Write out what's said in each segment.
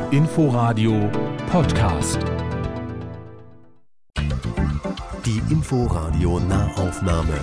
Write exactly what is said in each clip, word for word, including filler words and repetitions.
Inforadio Podcast. Die Inforadio Nahaufnahme.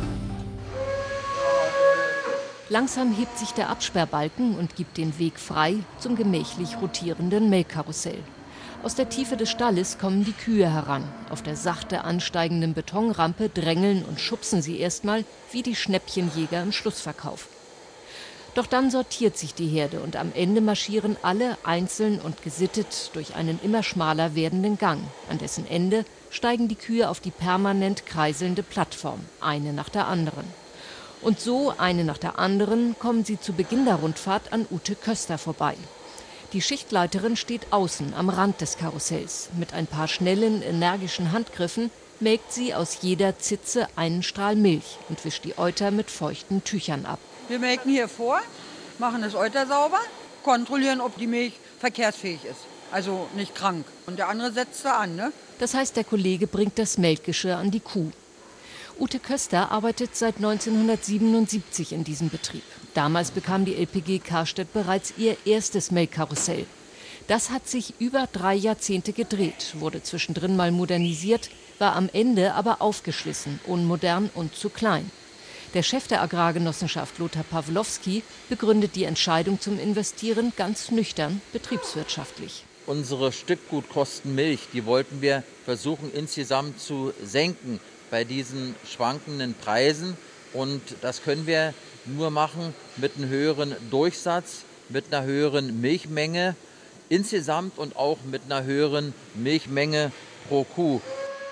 Langsam hebt sich der Absperrbalken und gibt den Weg frei zum gemächlich rotierenden Melkkarussell. Aus der Tiefe des Stalles kommen die Kühe heran. Auf der sachte ansteigenden Betonrampe drängeln und schubsen sie erstmal wie die Schnäppchenjäger im Schlussverkauf. Doch dann sortiert sich die Herde und am Ende marschieren alle einzeln und gesittet durch einen immer schmaler werdenden Gang. An dessen Ende steigen die Kühe auf die permanent kreiselnde Plattform, eine nach der anderen. Und so, eine nach der anderen, kommen sie zu Beginn der Rundfahrt an Ute Köster vorbei. Die Schichtleiterin steht außen am Rand des Karussells. Mit ein paar schnellen, energischen Handgriffen melkt sie aus jeder Zitze einen Strahl Milch und wischt die Euter mit feuchten Tüchern ab. Wir melken hier vor, machen das Euter sauber, kontrollieren, ob die Milch verkehrsfähig ist, also nicht krank. Und der andere setzt da an, ne? Das heißt, der Kollege bringt das Melkgeschirr an die Kuh. Ute Köster arbeitet seit neunzehnhundertsiebenundsiebzig in diesem Betrieb. Damals bekam die L P G Karstedt bereits ihr erstes Melkkarussell. Das hat sich über drei Jahrzehnte gedreht, wurde zwischendrin mal modernisiert, war am Ende aber aufgeschlissen, unmodern und zu klein. Der Chef der Agrargenossenschaft, Lothar Pawlowski, begründet die Entscheidung zum Investieren ganz nüchtern betriebswirtschaftlich. Unsere Stückgutkosten Milch, die wollten wir versuchen insgesamt zu senken bei diesen schwankenden Preisen. Und das können wir nur machen mit einem höheren Durchsatz, mit einer höheren Milchmenge insgesamt und auch mit einer höheren Milchmenge pro Kuh.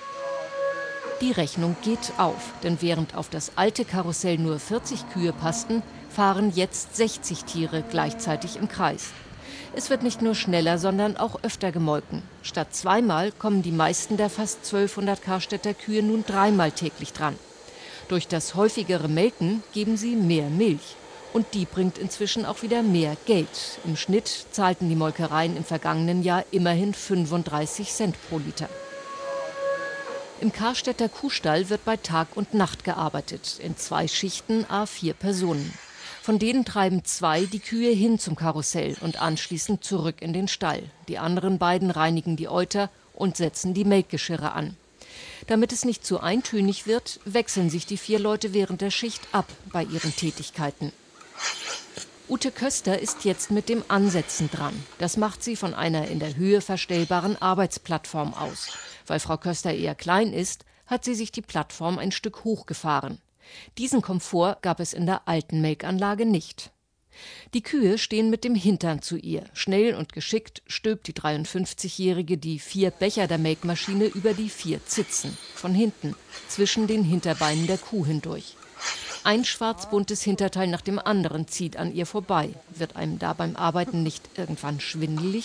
Die Rechnung geht auf, denn während auf das alte Karussell nur vierzig Kühe passten, fahren jetzt sechzig Tiere gleichzeitig im Kreis. Es wird nicht nur schneller, sondern auch öfter gemolken. Statt zweimal kommen die meisten der fast zwölfhundert Karstedter Kühe nun dreimal täglich dran. Durch das häufigere Melken geben sie mehr Milch. Und die bringt inzwischen auch wieder mehr Geld. Im Schnitt zahlten die Molkereien im vergangenen Jahr immerhin fünfunddreißig Cent pro Liter. Im Karstedter Kuhstall wird bei Tag und Nacht gearbeitet, in zwei Schichten à vier Personen. Von denen treiben zwei die Kühe hin zum Karussell und anschließend zurück in den Stall. Die anderen beiden reinigen die Euter und setzen die Melkgeschirre an. Damit es nicht zu eintönig wird, wechseln sich die vier Leute während der Schicht ab bei ihren Tätigkeiten. Ute Köster ist jetzt mit dem Ansetzen dran. Das macht sie von einer in der Höhe verstellbaren Arbeitsplattform aus. Weil Frau Köster eher klein ist, hat sie sich die Plattform ein Stück hochgefahren. Diesen Komfort gab es in der alten Melkanlage nicht. Die Kühe stehen mit dem Hintern zu ihr. Schnell und geschickt stülpt die dreiundfünfzigjährige die vier Becher der Melkmaschine über die vier Zitzen, von hinten, zwischen den Hinterbeinen der Kuh hindurch. Ein schwarz-buntes Hinterteil nach dem anderen zieht an ihr vorbei. Wird einem da beim Arbeiten nicht irgendwann schwindelig?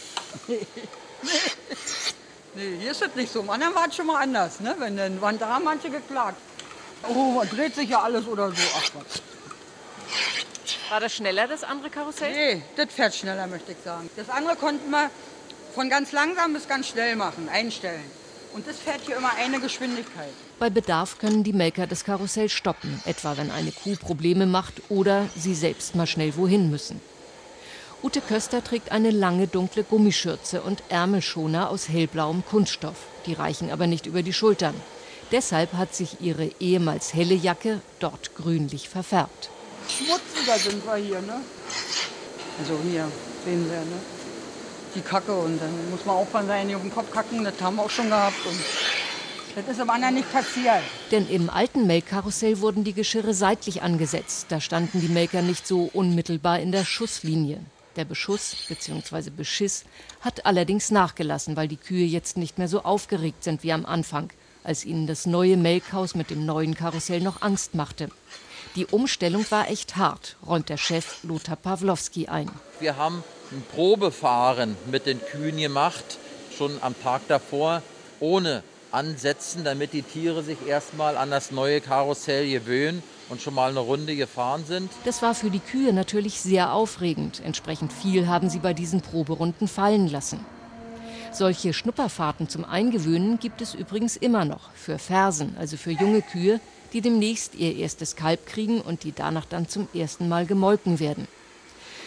Nee, hier ist es nicht so. Im anderen war es schon mal anders, ne? Wenn dann waren da manche geklagt. Oh, man dreht sich ja alles oder so. Ach was. War das schneller, das andere Karussell? Nee, das fährt schneller, möchte ich sagen. Das andere konnten wir von ganz langsam bis ganz schnell machen, einstellen. Und das fährt hier immer eine Geschwindigkeit. Bei Bedarf können die Melker das Karussell stoppen, etwa wenn eine Kuh Probleme macht oder sie selbst mal schnell wohin müssen. Ute Köster trägt eine lange dunkle Gummischürze und Ärmelschoner aus hellblauem Kunststoff. Die reichen aber nicht über die Schultern. Deshalb hat sich ihre ehemals helle Jacke dort grünlich verfärbt. Schmutziger sind wir hier, ne? Also hier sehen wir, ne? Die Kacke und dann muss man aufpassen, dass nicht auf den Kopf kacken. Das haben wir auch schon gehabt. Und das ist am anderen nicht passiert. Denn im alten Melkkarussell wurden die Geschirre seitlich angesetzt. Da standen die Melker nicht so unmittelbar in der Schusslinie. Der Beschuss bzw. Beschiss hat allerdings nachgelassen, weil die Kühe jetzt nicht mehr so aufgeregt sind wie am Anfang, als ihnen das neue Melkhaus mit dem neuen Karussell noch Angst machte. Die Umstellung war echt hart, räumt der Chef Lothar Pawlowski ein. Wir haben ein Probefahren mit den Kühen gemacht, schon am Tag davor, ohne Ansetzen, damit die Tiere sich erstmal an das neue Karussell gewöhnen und schon mal eine Runde gefahren sind. Das war für die Kühe natürlich sehr aufregend. Entsprechend viel haben sie bei diesen Proberunden fallen lassen. Solche Schnupperfahrten zum Eingewöhnen gibt es übrigens immer noch für Fersen, also für junge Kühe, die demnächst ihr erstes Kalb kriegen und die danach dann zum ersten Mal gemolken werden.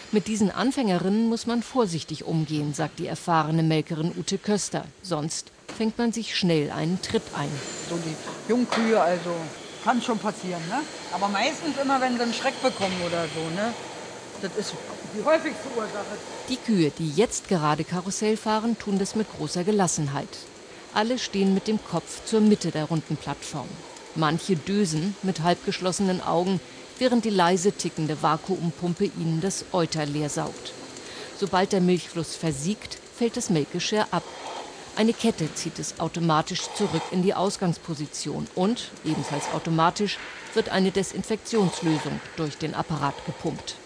Mit diesen Anfängerinnen muss man vorsichtig umgehen, sagt die erfahrene Melkerin Ute Köster. Sonst fängt man sich schnell einen Tritt ein. So die Jungkühe, also kann schon passieren, ne? Aber meistens immer, wenn sie einen Schreck bekommen oder so, ne? Das ist die häufigste Ursache. Die Kühe, die jetzt gerade Karussell fahren, tun das mit großer Gelassenheit. Alle stehen mit dem Kopf zur Mitte der runden Plattform. Manche dösen mit halbgeschlossenen Augen, während die leise tickende Vakuumpumpe ihnen das Euter leer saugt. Sobald der Milchfluss versiegt, fällt das Melkgeschirr ab. Eine Kette zieht es automatisch zurück in die Ausgangsposition und, ebenfalls automatisch, wird eine Desinfektionslösung durch den Apparat gepumpt.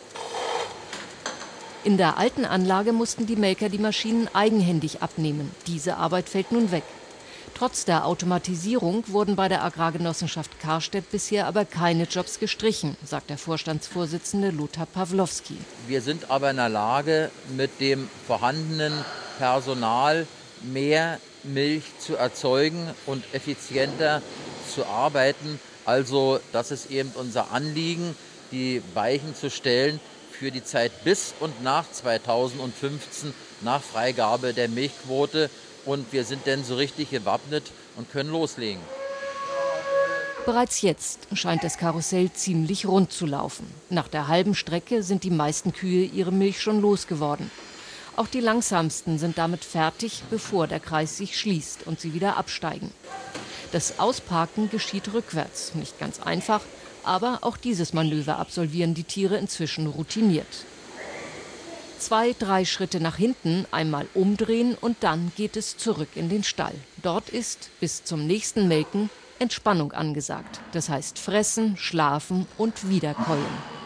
In der alten Anlage mussten die Melker die Maschinen eigenhändig abnehmen. Diese Arbeit fällt nun weg. Trotz der Automatisierung wurden bei der Agrargenossenschaft Karstedt bisher aber keine Jobs gestrichen, sagt der Vorstandsvorsitzende Lothar Pawlowski. Wir sind aber in der Lage, mit dem vorhandenen Personal mehr Milch zu erzeugen und effizienter zu arbeiten. Also das ist eben unser Anliegen, die Weichen zu stellen für die Zeit bis und nach zweitausendfünfzehn, nach Freigabe der Milchquote. Und wir sind dann so richtig gewappnet und können loslegen. Bereits jetzt scheint das Karussell ziemlich rund zu laufen. Nach der halben Strecke sind die meisten Kühe ihre Milch schon losgeworden. Auch die langsamsten sind damit fertig, bevor der Kreis sich schließt und sie wieder absteigen. Das Ausparken geschieht rückwärts, nicht ganz einfach, aber auch dieses Manöver absolvieren die Tiere inzwischen routiniert. Zwei, drei Schritte nach hinten, einmal umdrehen und dann geht es zurück in den Stall. Dort ist bis zum nächsten Melken Entspannung angesagt. Das heißt fressen, schlafen und wieder keulen.